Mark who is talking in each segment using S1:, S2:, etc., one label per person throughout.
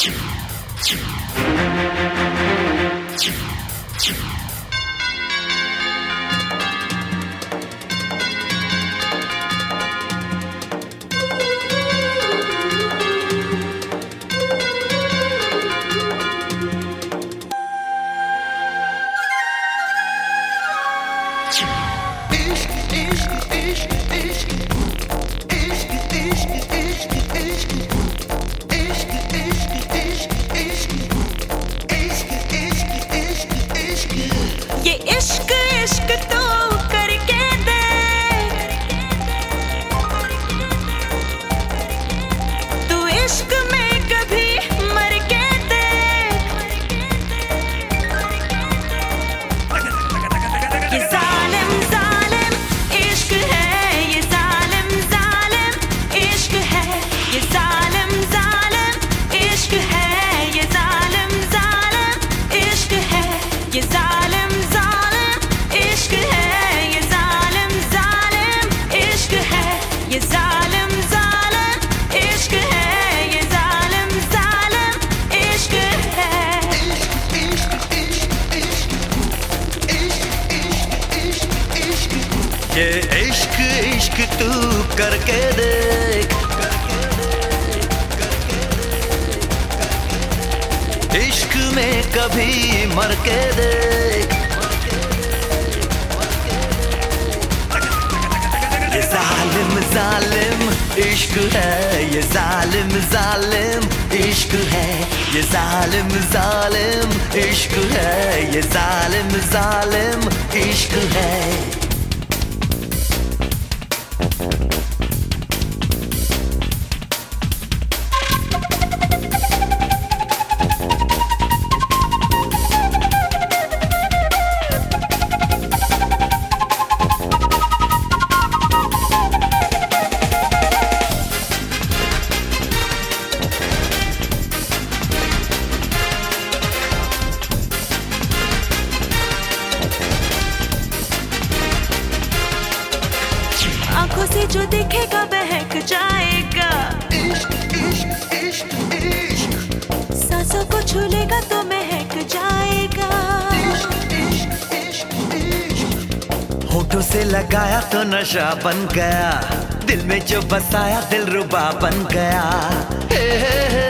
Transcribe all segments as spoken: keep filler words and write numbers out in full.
S1: ये इश्क इश्क तू करके देख, इश्क में कभी मर के देख। ये जालिम जालिम इश्क है, ये जालिम जालिम इश्क है, ये जालिम जालिम इश्क है, ये जालिम जालिम इश्क है।
S2: आंखों से जो देखेगा बहक जाएगा,
S1: इश्क इश्क इश्क इश्क।
S2: सांसों को छू लेगा तो महक जाएगा,
S1: इश्क इश्क इश्क इश्क। होठों से लगाया तो नशा बन गया, दिल में जो बसाया दिल रुबा बन गया। हे हे हे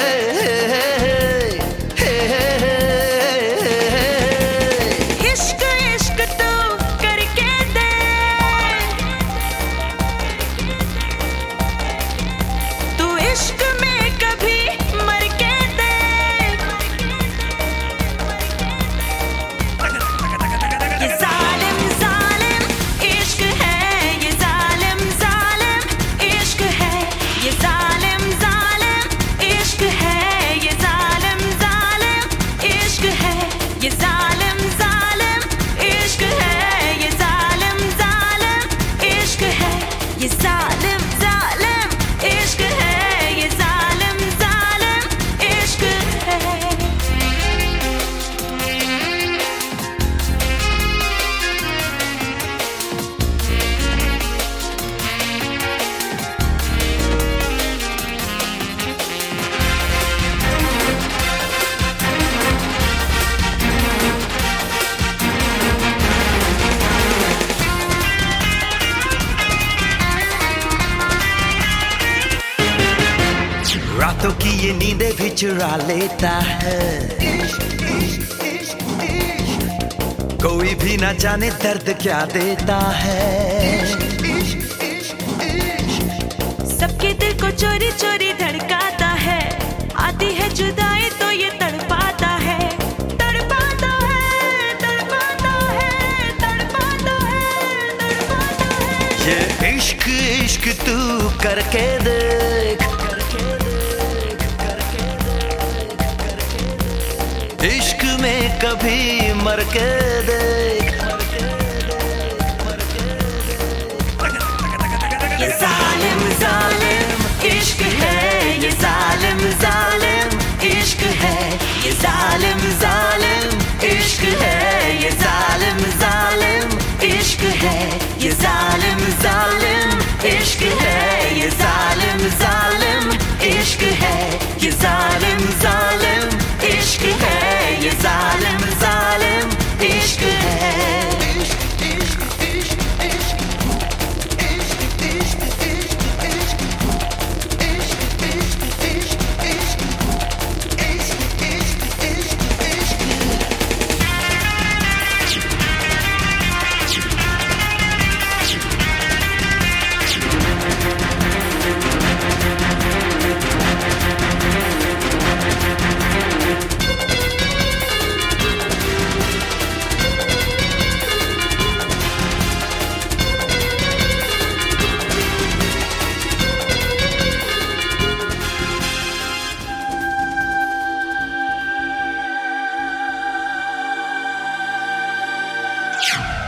S1: रातों की ये नींदें भी चुरा लेता है, इश्क इश्क इश्क इश्क। कोई भी ना जाने दर्द क्या देता है, इश्क इश्क इश्क इश्क।
S2: सबके दिल को चोरी चोरी धड़काता है, आती है जुदाई तो ये तड़पाता है, तड़पाता है तड़पाता है तड़पाता है तड़पाता है।
S1: ये इश्क इश्क तू करके देख, इश्क में कभी मर के देख।
S2: ये जालिम जालिम इश्क है, ये जालिम जालिम इश्क है, ये जालिम जालिम इश्क है, ये जालिम जालिम इश्क है, ये जालिम जालिम इश्क है, ये जालिम जालिम इश्क है, ये जालिम जालिम
S1: है।